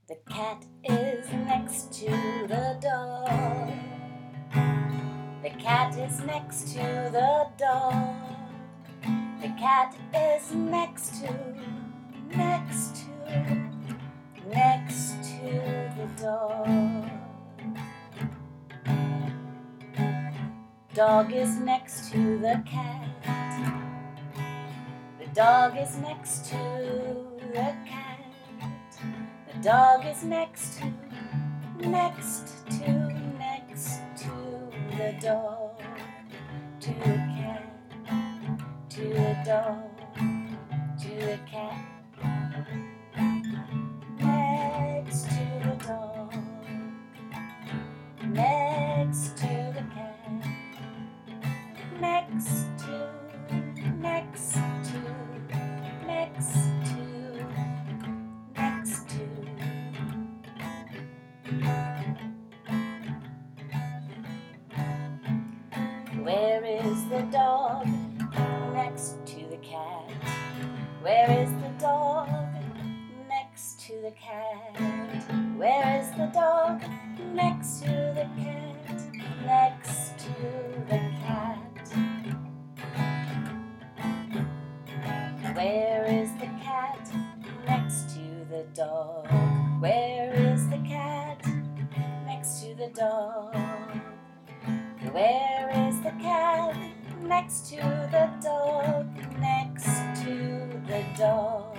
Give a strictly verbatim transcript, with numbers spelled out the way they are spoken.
The cat is next to the dog. The cat is next to the dog. The cat is next to, next to, next to the dog. Dog is next to the cat. The dog is next to the cat. The dog is next to, next to, next to the dog. To the cat, to the dog, to the cat. Next to the dog, next to the cat. Next to, next to, next to, next to. Where is the dog next to the cat? Where is the dog next to the cat? Where is the dog next to the cat? Next to the cat. Where is the cat next to the dog? Where is the cat next to the dog? Where is the cat next to the dog? Next to the dog.